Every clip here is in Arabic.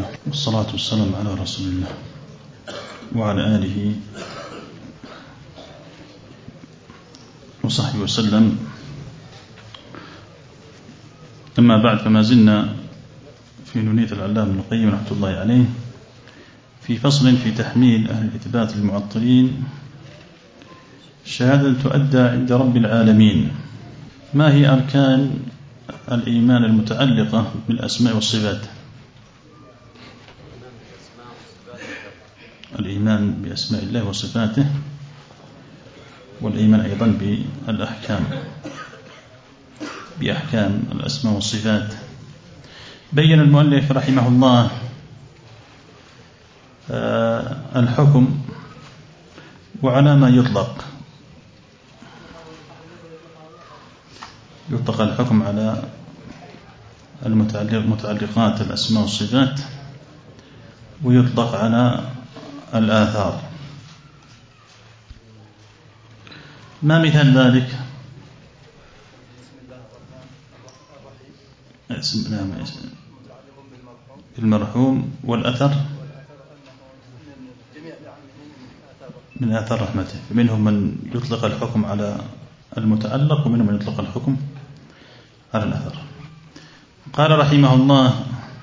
الله والصلاة والسلام على رسول الله وعلى آله وصحبه وسلم. أما بعد، فما زلنا في نونية العلامة ابن القيم رحمة الله عليه في فصل في تحميل أهل الإثبات المعطلين شهادة تؤدى عند رب العالمين. ما هي أركان الإيمان المتعلقة بالأسماء والصفات؟ الإيمان بأسماء الله وصفاته، والإيمان أيضا بأحكام الأسماء والصفات. بين المؤلف رحمه الله الحكم وعلى ما يطلق الحكم على متعلقات الأسماء والصفات، ويطلق على الآثار. ما مثال ذلك؟ المرحوم والأثر من آثار رحمته، منهم من يطلق الحكم على المتعلق ومنهم من يطلق الحكم على الأثر. قال رحمه الله: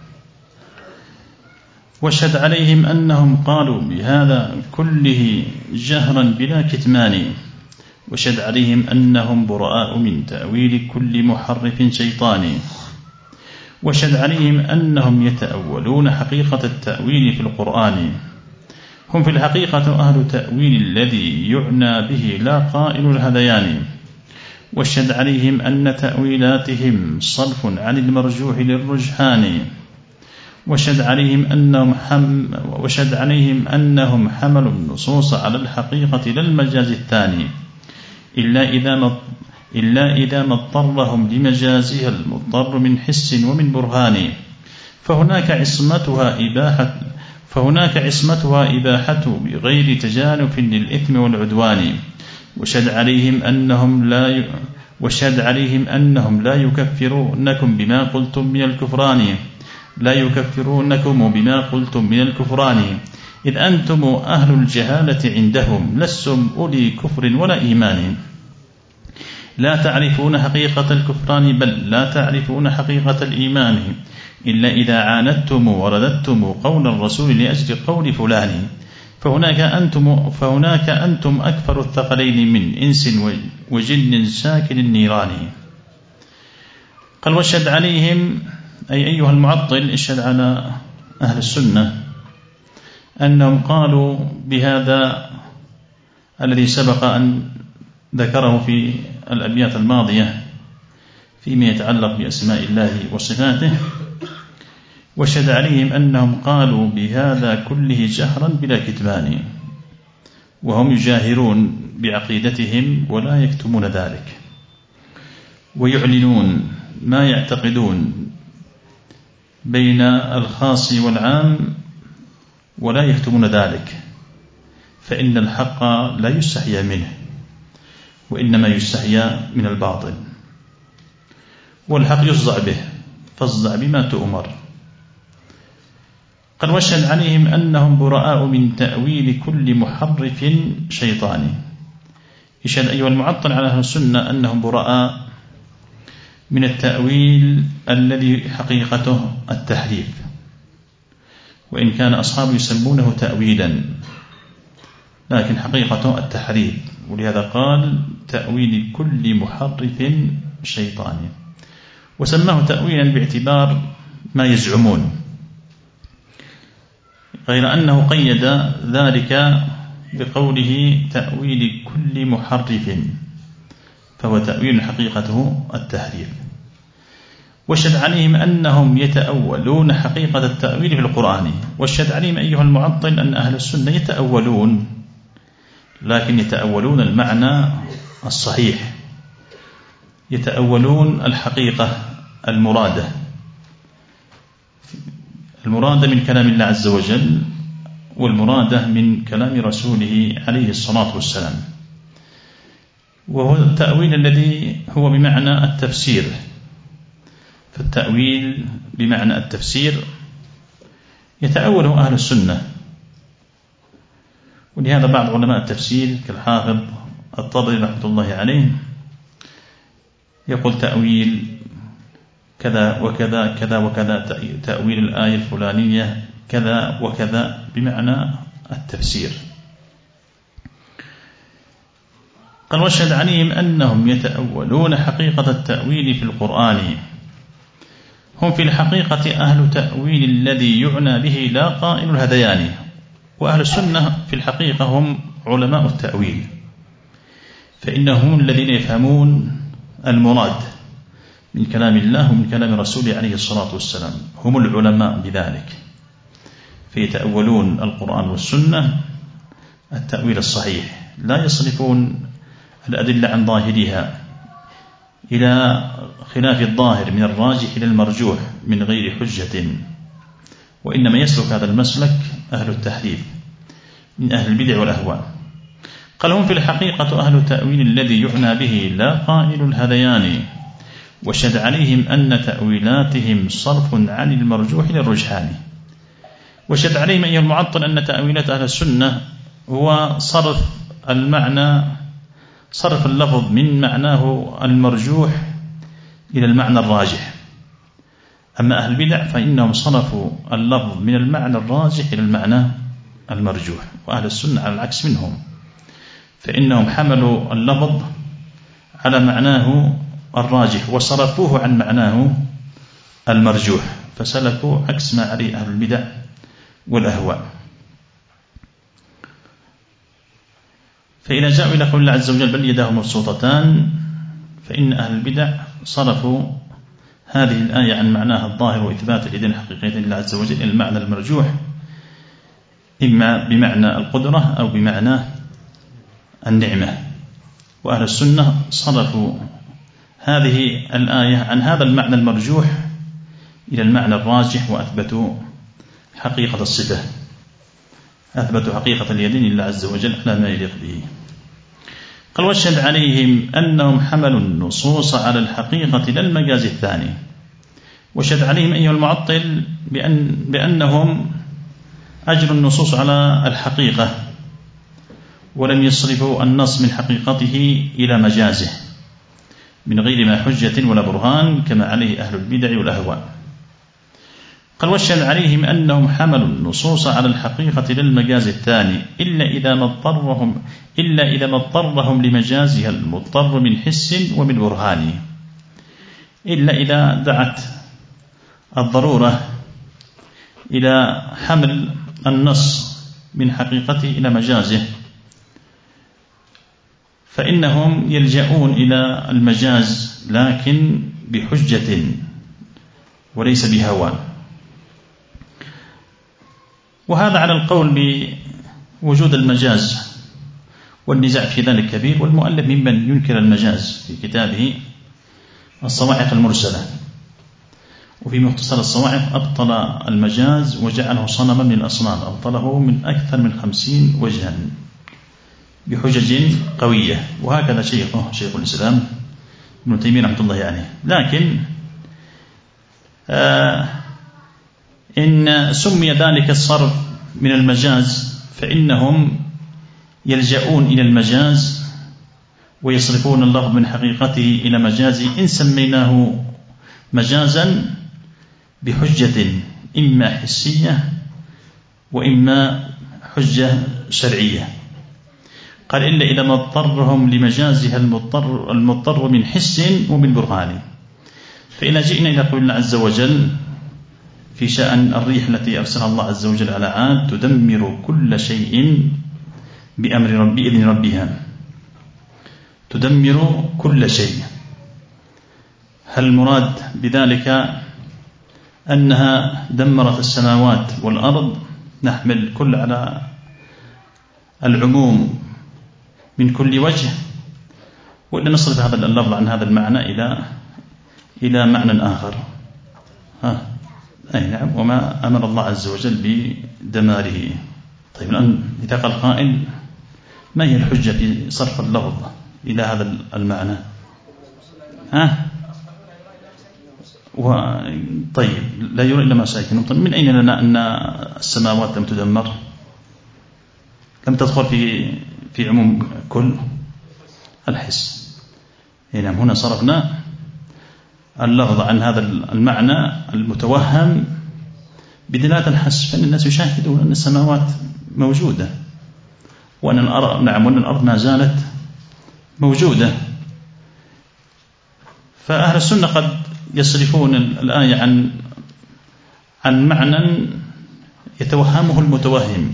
واشهد عليهم أنهم قالوا بهذا كله جهرا بلا كتمان، واشهد عليهم أنهم براء من تأويل كل محرف شيطاني، واشهد عليهم أنهم يتأولون حقيقة التأويل في القرآن، هم في الحقيقة أهل تأويل الذي يعنى به لا قائل الهذيان، واشهد عليهم أن تأويلاتهم صرف عن المرجوح للرجحان، واشهد عليهم أنهم حملوا النصوص على الحقيقة لا المجاز الثاني، إلا إذا ما اضطرهم لمجازها المضطر من حس ومن برهان، فهناك عصمتها إباحة بغير تجانف للإثم والعدوان، واشهد عليهم أنهم لا يكفرونكم بما قلتم من الكفران، إذ أنتم أهل الجهالة عندهم لستم أولي كفر ولا إيمان، لا تعرفون حقيقة الكفران بل لا تعرفون حقيقة الإيمان، إلا إذا عاندتم ورددتم قول الرسول لأجل قول فلان، فهناك أنتم أكثر الثقلين من إنس وجن ساكن النيران. قال: واشهد عليهم، أي أيها المعطل اشهد على أهل السنة أنهم قالوا بهذا الذي سبق أن ذكره في الأبيات الماضية فيما يتعلق بأسماء الله وصفاته، واشهد عليهم أنهم قالوا بهذا كله جهرا بلا كتمان، وهم يجاهرون بعقيدتهم ولا يكتمون ذلك، ويعلنون ما يعتقدون بين الخاص والعام ولا يكتمون ذلك، فإن الحق لا يستحيا منه، وإنما يستحيا من الباطل، والحق يصدع به، فاصدع بما تؤمر. قال: واشهد عليهم أنهم براء من تأويل كل محرف شيطاني. يشهد أيها المعطل على أهل السنة أنهم براء من التأويل الذي حقيقته التحريف، وإن كان أصحابه يسمونه تأويلا، لكن حقيقته التحريف، ولهذا قال تأويل كل محرف شيطاني، وسماه تأويلا باعتبار ما يزعمون، غير أنه قيد ذلك بقوله تأويل كل محرف، فهو تأويل حقيقته التحريف. واشهد عليهم أنهم يتأولون حقيقة التأويل في القرآن، واشهد عليهم أيها المعطل أن أهل السنة يتأولون، لكن يتأولون المعنى الصحيح، يتأولون الحقيقة المرادة من كلام الله عز وجل، والمرادة من كلام رسوله عليه الصلاة والسلام، وهو التأويل الذي هو بمعنى التفسير. فالتأويل بمعنى التفسير يتأوله أهل السنة، ولهذا بعض علماء التفسير كالحافظ الطبري رحمة الله عليه يقول تأويل كذا وكذا كذا وكذا، تأويل الآية الفلانية كذا وكذا بمعنى التفسير. قال واشهد عليهم أنهم يتأولون حقيقة التأويل في القرآن، هم في الحقيقة أهل تأويل الذي يعنى به لا قائل الهذيان. وأهل السنة في الحقيقة هم علماء التأويل، فإنهم الذين يفهمون المراد من كلام الله ومن كلام رسوله عليه الصلاة والسلام، هم العلماء بذلك، فيتأولون القرآن والسنة التأويل الصحيح، لا يصرفون الأدلة عن ظاهرها إلى خلاف الظاهر من الراجح إلى المرجوح من غير حجة، وإنما يسلك هذا المسلك أهل التحريف من أهل البدع والأهواء. قال هم في الحقيقة أهل تأويل الذي يعنى به لا قائل الهذيان، وشد عليهم أن تأويلاتهم صرف عن المرجوح للرجحان. وشد عليهم أيها المعطل أن تأويلات أهل السنة هو صرف المعنى، صرف اللفظ من معناه المرجوح إلى المعنى الراجح. أما أهل البدع فإنهم صرفوا اللفظ من المعنى الراجح إلى المعنى المرجوح، وأهل السنة على العكس منهم، فإنهم حملوا اللفظ على معناه الراجح وصرفوه عن معناه المرجوح، فسلكوا عكس ما عليه أهل البدع والأهواء. فإذا جاءوا إلى قول الله عز وجل بل يداه مبسوطتان، فإن أهل البدع صرفوا هذه الآية عن معناها الظاهر وإثبات اليدين الحقيقيتين لله عز وجل إلى المعنى المرجوح، إما بمعنى القدرة أو بمعنى النعمة. وأهل السنة صرفوا هذه الآية عن هذا المعنى المرجوح إلى المعنى الراجح، وأثبتوا حقيقة الصفة، أثبتوا حقيقة اليدين لله عز وجل على ما يليق به. قال واشهد عليهم أنهم حملوا النصوص على الحقيقة لا المجاز الثاني. واشهد عليهم أيها المعطل بأنهم أجروا النصوص على الحقيقة ولم يصرفوا النص من حقيقته إلى مجازه من غير ما حجة ولا برهان كما عليه أهل البدع والأهواء. قال واشهد عليهم أنهم حملوا النصوص على الحقيقة للمجاز الثاني إلا إذا ما اضطرهم لمجازها المضطر من حس ومن برهان، إلا إذا دعت الضرورة إلى حمل النص من حقيقته إلى مجازه، فإنهم يلجؤون إلى المجاز لكن بحجة وليس بهوى. وهذا على القول بوجود المجاز، والنزاع في ذلك كبير، والمؤلف ممن ينكر المجاز في كتابه الصواعق المرسلة، وفي مختصر الصواعق أبطل المجاز وجعله صنما من الأصنام، أبطله من أكثر من 50 وجها بحجج قوية. وهكذا شيخ الإسلام ابن تيمية رحمة الله عليه. لكن إن سمي ذلك الصرف من المجاز فإنهم يلجؤون إلى المجاز ويصرفون اللفظ من حقيقته إلى مجازه، إن سميناه مجازا بحجة إما حسية وإما حجة شرعية. قال إلا إذا ما اضطرهم لمجازها المضطر من حس ومن برهان. فإذا جئنا إلى قول الله عز وجل في شأن الريح التي أرسلها الله عز وجل على عاد تدمر كل شيء بإذن ربها، تدمر كل شيء، هل المراد بذلك أنها دمرت السماوات والأرض؟ نحمل كل على العموم من كل وجه، وإلا نصرف هذا اللفظ عن هذا المعنى إلى معنى آخر. أي نعم، وما أمر الله عز وجل بدماره. طيب الآن إذا قال قائل ما هي الحجة في صرف اللفظ إلى هذا المعنى؟ طيب لا يرى إلا مساكنهم. طيب من أين لنا أن السماوات لم تدمر، لم تدخل في عموم كل الحس؟ نعم، هنا صرفنا اللفظ عن هذا المعنى المتوهم بدلالة الحس، فإن الناس يشاهدون أن السماوات موجودة وأن الأرض ما زالت موجودة. فأهل السنة قد يصرفون الآية عن معنى يتوهمه المتوهم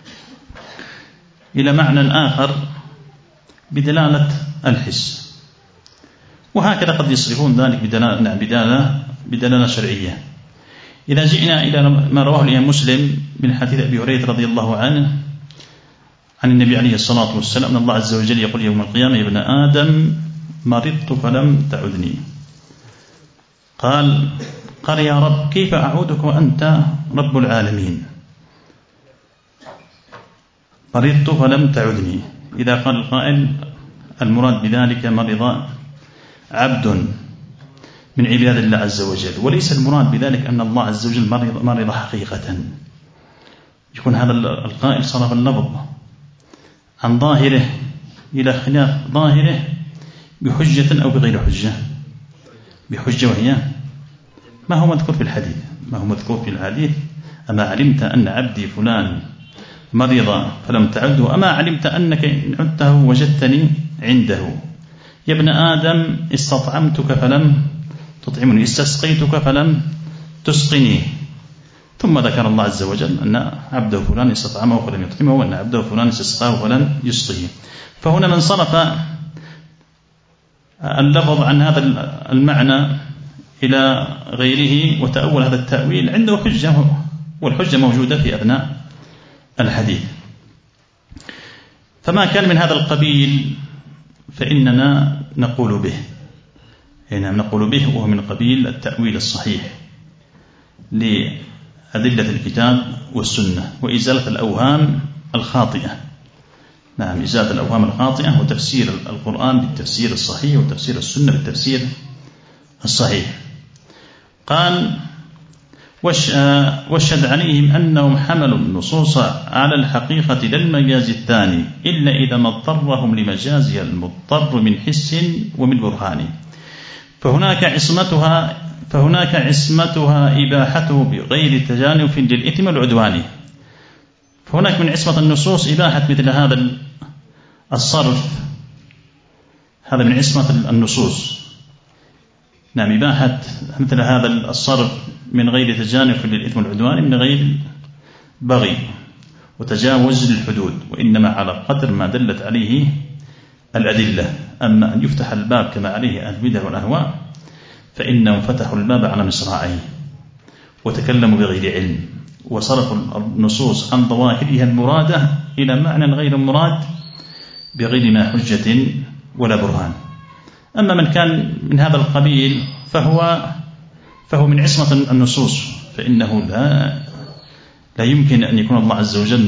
إلى معنى آخر بدلالة الحس، وهكذا قد يصرفون ذلك بدلالة شرعية. إذا جئنا إلى ما رواه الإمام مسلم من حديث أبي هريرة رضي الله عنه عن النبي عليه الصلاة والسلام أن الله عز وجل يقول يوم القيامة: يا ابن آدم مرضت فلم تعدني. قال يا رب كيف أعودك وأنت رب العالمين؟ مرضت فلم تعدني. إذا قال القائل المراد بذلك مرض عبد من عباد الله عز وجل، وليس المراد بذلك أن الله عز وجل مرض حقيقة. يكون هذا القائل صرف اللفظ عن ظاهره إلى خلاف ظاهره بحجة أو بغير حجة. بحجة، وهي ما هو مذكور في الحديث. أما علمت أن عبدي فلان مرض فلم تعده، أما علمت أنك إن عدته وجدتني عنده. يا ابن آدم استطعمتك فلم تطعمني، استسقيتك فلم تسقني. ثم ذكر الله عز وجل أن عبده فلان استطعمه فلم يطعمه، وأن عبده فلان استسقاه فلم يسقيه. فهنا من صرف اللفظ عن هذا المعنى إلى غيره وتأول هذا التأويل عنده حجة، والحجة موجودة في أثناء الحديث. فما كان من هذا القبيل فإننا نقول به. نقول به، وهو من قبيل التأويل الصحيح لأدلة الكتاب والسنة وإزالة الأوهام الخاطئة. نعم، إزالة الأوهام الخاطئة وتفسير القرآن بالتفسير الصحيح وتفسير السنة بالتفسير الصحيح. قال واشهد عليهم أنهم حملوا النصوص على الحقيقة لا المجاز الثاني إلا إذا ما اضطرهم لمجازها المضطر من حس ومن برهان، فهناك عصمتها إباحته بغير تجانف للإثم والعدوان. فهناك من عصمة النصوص إباحة مثل هذا الصرف، هذا من عصمة النصوص. نعم، إباحة مثل هذا الصرف من غير تجانف للإثم والعدوان، من غير بغي وتجاوز للحدود، وإنما على قدر ما دلت عليه الأدلة. أما أن يفتح الباب كما عليه أهل البدع والأهواء فإنهم فتحوا الباب على مصراعيه وتكلموا بغير علم، وصرفوا النصوص عن ظواهرها المرادة إلى معنى غير مراد بغير ما حجة ولا برهان. أما من كان من هذا القبيل فهو من عصمة النصوص، فإنه لا يمكن أن يكون الله عز وجل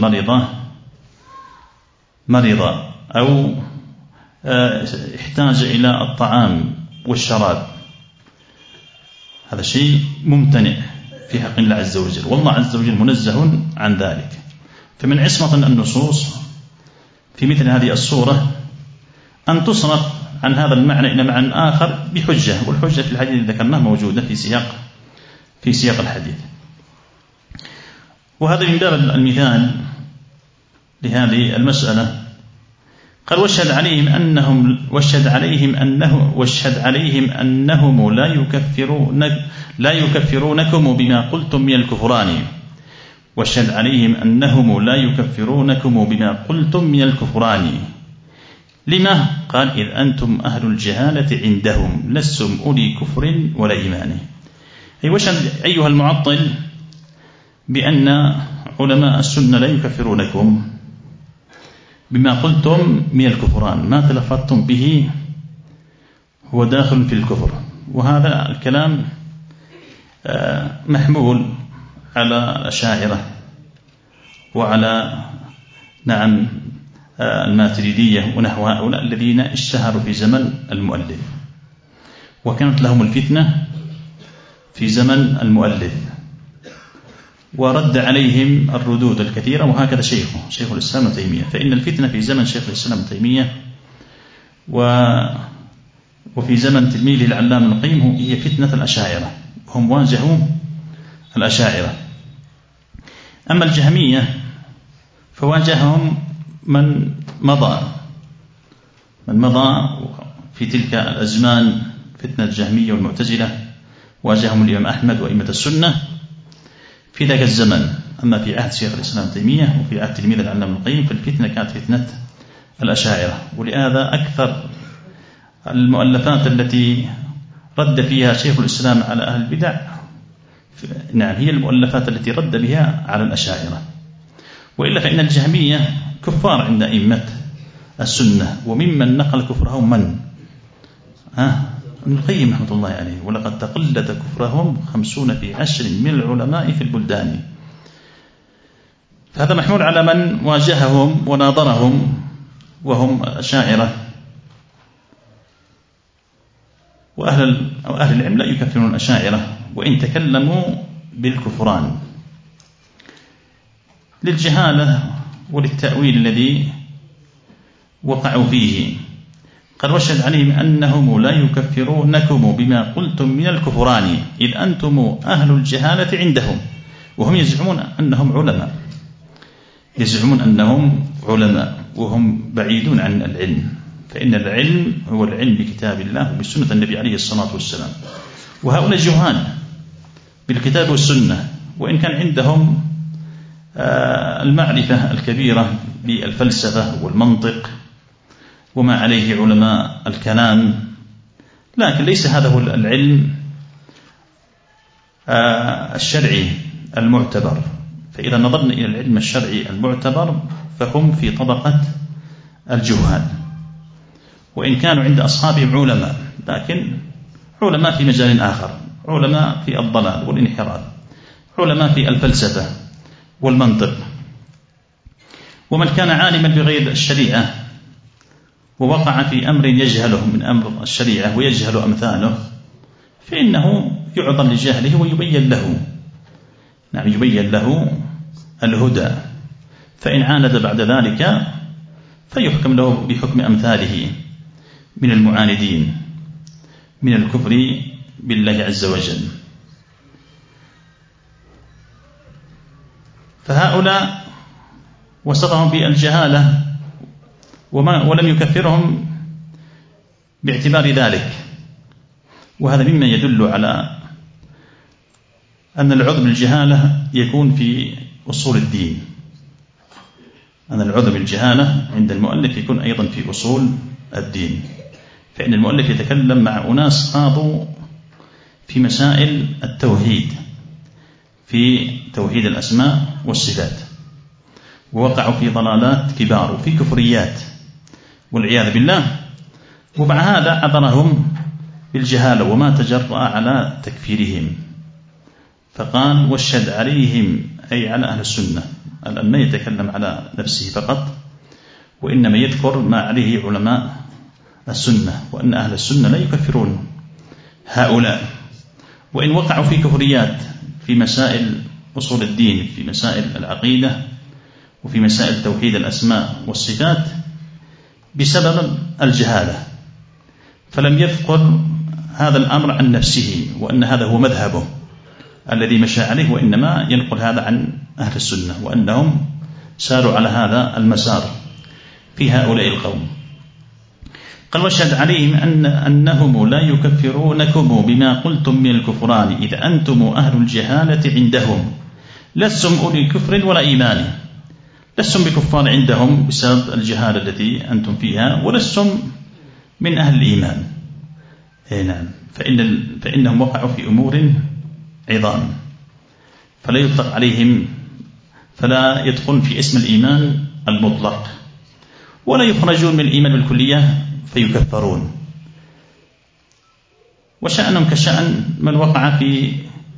مريضا أو احتاج إلى الطعام والشراب. هذا شيء ممتنع في حق الله عز وجل، والله عز وجل منزه عن ذلك. فمن عصمة النصوص في مثل هذه الصورة أن تصرف عن هذا المعنى إلى معنى آخر بحجة، والحجة في الحديث الذي ذكرناه موجودة في سياق الحديث. وهذا من باب المثال لهذه المسألة. قال واشهد عليهم أنهم لا يكفرونكم بما قلتم من الكفران. واشهد عليهم أنهم لا يكفرونكم بما قلتم من الكفران. لما؟ قال إذ أنتم أهل الجهالة عندهم لستم أولي كفر ولا إيمان. أي واشهد أيها المعطل بأن علماء السنة لا يكفرونكم بما قلتم من الكفران، ما تلفظتم به هو داخل في الكفر. وهذا الكلام محمول على الأشاعرة وعلى الماتريدية ونحو هؤلاء الذين اشتهروا في زمن المؤلف، وكانت لهم الفتنة في زمن المؤلف، ورد عليهم الردود الكثيرة، وهكذا شيخ الإسلام ابن تيمية. فإن الفتنة في زمن شيخ الإسلام ابن تيمية وفي زمن تلميذه العلامة ابن القيم هي فتنة الأشاعرة، هم واجهوا الأشاعرة. أما الجهمية فواجههم من مضى في تلك الأزمان، فتنة الجهمية والمعتزلة، واجههم الإمام أحمد وأئمة السنة في ذاك الزمن. أما في عهد شيخ الإسلام ابن تيمية وفي عهد تلميذ العلامة ابن القيم فالفتنة كانت فتنة الأشاعرة. ولهذا أكثر المؤلفات التي رد فيها شيخ الإسلام على أهل البدع هي المؤلفات التي رد بها على الأشاعرة. وإلا فإن الجهمية كفار عند أئمة السنة، وممن نقل كفرهم من؟ ابن القيم رحمة الله عليه. ولقد تقلد كفرهم 50 في 10 من العلماء في البلدان. فهذا محمول على من واجههم وناظرهم وهم الأشاعرة. وأهل العلم لا يكفرون الأشاعرة وإن تكلموا بالكفران للجهالة وللتأويل الذي وقعوا فيه. قد وشهد عليهم أنهم لا يكفرونكم بما قلتم من الكفران إذ أنتم أهل الجهالة عندهم، وهم يزعمون أنهم علماء وهم بعيدون عن العلم. فإن العلم هو العلم بكتاب الله وبسنة النبي عليه الصلاة والسلام، وهؤلاء جهال بالكتاب والسنة، وإن كان عندهم المعرفة الكبيرة بالفلسفة والمنطق وما عليه علماء الكلام، لكن ليس هذا هو العلم الشرعي المعتبر. فإذا نظرنا إلى العلم الشرعي المعتبر فهم في طبقة الجهال، وإن كانوا عند أصحابهم علماء، لكن علماء في مجال آخر، علماء في الضلال والانحراف، علماء في الفلسفة والمنطق. ومن كان عالما بغير الشريعة ووقع في أمر يجهله من أمر الشريعة ويجهل أمثاله فإنه يعظم لجهله ويبين له الهدى. فإن عاند بعد ذلك فيحكم له بحكم أمثاله من المعاندين من الكفر بالله عز وجل. فهؤلاء وصفهم بالجهالة ولم يكفرهم باعتبار ذلك، وهذا مما يدل على أن العذر بالجهالة يكون في أصول الدين، أن العذر بالجهالة عند المؤلف يكون أيضا في أصول الدين. فإن المؤلف يتكلم مع أناس خاضوا في مسائل التوحيد، في توحيد الأسماء والصفات، ووقعوا في ضلالات كبار وفي كفريات والعياذ بالله، ومع هذا عذرهم بالجهالة وما تجرأ على تكفيرهم. فقال واشهد عليهم أي على أهل السنة، الآن ما يتكلم على نفسه فقط، وإنما يذكر ما عليه علماء السنة، وأن أهل السنة لا يكفرون هؤلاء، وإن وقعوا في كفريات في مسائل أصول الدين، في مسائل العقيدة، وفي مسائل توحيد الأسماء والصفات بسبب الجهالة، فلم يذكر هذا الأمر عن نفسه وأن هذا هو مذهبه الذي مشى عليه، وإنما ينقل هذا عن أهل السنة وأنهم ساروا على هذا المسار في هؤلاء القوم. قال واشهد عليهم أنهم لا يكفرونكم بما قلتم من الكفران إذ أنتم أهل الجهالة عندهم لستم أولي كفر ولا إيمان، لستم بكفار عندهم بسبب الجهالة التي أنتم فيها، ولستم من أهل الإيمان. نعم، فإنهم وقعوا في أمور عظام فلا يطلق عليهم، فلا يدخل في اسم الإيمان المطلق، ولا يخرجون من الإيمان بالكلية فيكفرون. وشأنهم كشأن من وقع في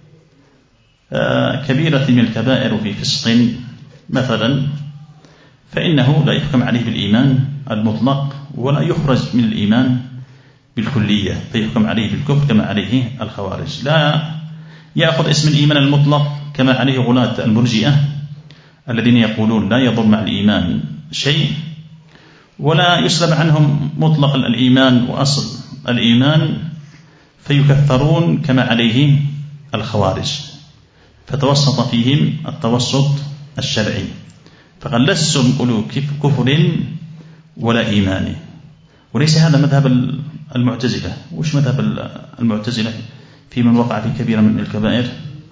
كبيرة من الكبائر وفي فسق مثلا، فإنه لا يحكم عليه بالإيمان المطلق ولا يخرج من الإيمان بالكلية فيحكم عليه بالكفر كما عليه الخوارج. لا يأخذ اسم الإيمان المطلق كما عليه غلاة المرجئة الذين يقولون لا يضر مع الإيمان شيء، ولا يسلب عنهم مطلق الإيمان وأصل الإيمان فيكفرون كما عليه الخوارج، فتوسط فيهم التوسط الشرعي، فقال لستم أولو كفر ولا إيمان. وليس هذا مذهب المعتزلة. وش مذهب المعتزلة في من وقع في كبيرة من الكبائر؟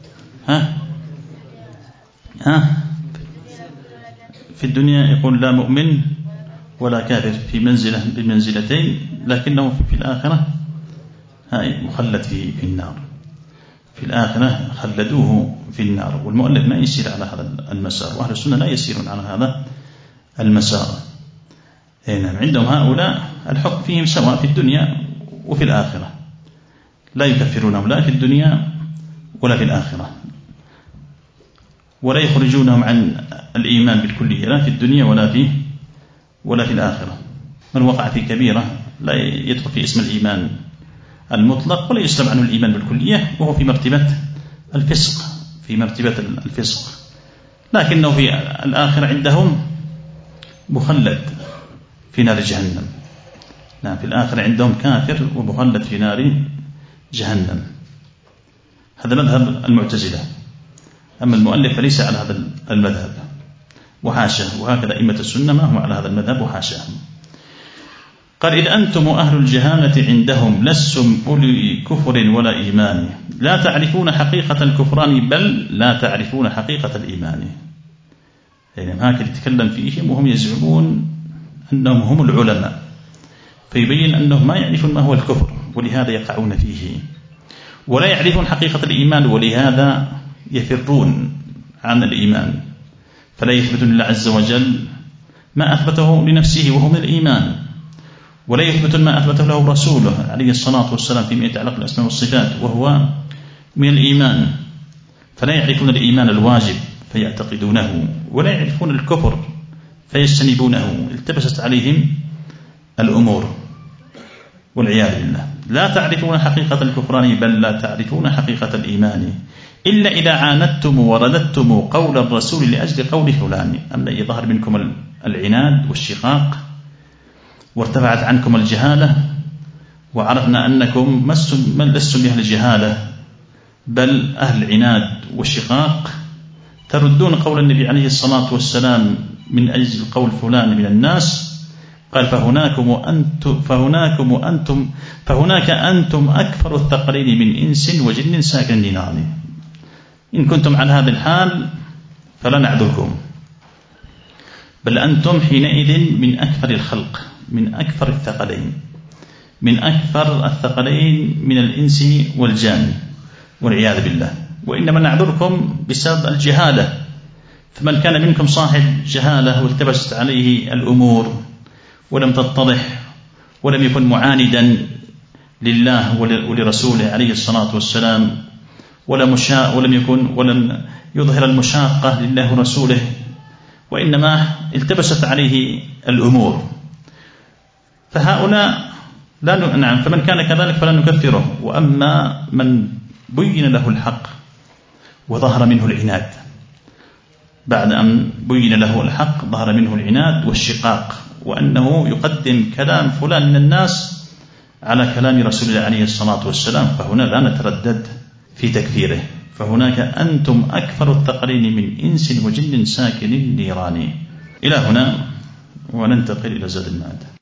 في الدنيا يقول لا مؤمن ولا كافر في منزلة بمنزلتين، لكنه في الآخرة مخلد في النار، في الآخرة خلدوه في النار. والمؤلف ما يسير على هذا المسار، وأهل السنة لا يسيرون على هذا المسار. عندهم هؤلاء الحكم فيهم سواء في الدنيا وفي الآخرة، لا يكفرونهم لا في الدنيا ولا في الآخرة، ولا يخرجونهم عن الإيمان بالكلية لا في الدنيا ولا في الآخرة. من وقع في كبيرة لا يدخل في اسم الإيمان المطلق ولا يسلم عنه الإيمان بالكلية، وهو في مرتبة الفسق، في مرتبة الفسق، لكنه في الآخرة عندهم مخلد في نار جهنم. نعم، في الآخرة عندهم كافر ومخلد في نار جهنم. هذا مذهب المعتزلة. أما المؤلف فليس على هذا المذهب وحاشاه، وهكذا أئمة السنة ما هم على هذا المذهب وحاشاهم. قال إذ أنتم أهل الجهالة عندهم لستم أولي كفر ولا إيمان، لا تعرفون حقيقة الكفران بل لا تعرفون حقيقة الإيمان. يعني هكذا يتكلم فيهم وهم يزعمون أنهم هم العلماء، فيبين أنهم ما يعرفون ما هو الكفر ولهذا يقعون فيه، ولا يعرفون حقيقة الإيمان ولهذا يفرون عن الإيمان، فلا يثبتون لله عز وجل ما أثبته لنفسه وهو من الإيمان، ولا يثبتون ما أثبته له رسوله عليه الصلاة والسلام فيما يتعلق بالأسماء والصفات وهو من الإيمان، فلا يعرفون الإيمان الواجب فيعتقدونه، ولا يعرفون الكفر فيجتنبونه. التبست عليهم الأمور والعياذ بالله. لا تعرفون حقيقة الكفران بل لا تعرفون حقيقة الإيمان إلا إذا عاندتم ورددتم قول الرسول لأجل قول فلان. أما إذا ظهر منكم العناد والشقاق وارتفعت عنكم الجهالة وعرفنا أنكم لستم أهل الجهالة بل أهل العناد والشقاق، تردون قول النبي عليه الصلاة والسلام من أجل قول فلان من الناس، قال فهناك أنتم أكثر الثقلين من إنس وجن ساكن النيران. إن كنتم على هذا الحال فلا نعذركم، بل أنتم حينئذ من أكثر الخلق، من أكثر الثقلين من الإنس والجان والعياذ بالله. وإنما نعذركم بسبب الجهالة، فمن كان منكم صاحب جهالة والتبست عليه الأمور ولم تتضح ولم يكن معاندا لله ولرسوله عليه الصلاة والسلام ولم يظهر المشاقة لله ورسوله، وإنما التبست عليه الأمور، فهؤلاء فمن كان كذلك فلا نكفره. وأما من بين له الحق وظهر منه العناد، بعد أن بين له الحق ظهر منه العناد والشقاق، وأنه يقدم كلام فلان من الناس على كلام رسول الله عليه الصلاة والسلام، فهنا لا نتردد في تكفيره. فهناك أنتم أكثر الثقلين من إنس وجن ساكن النيران. إلى هنا وننتقل إلى زاد المعاد.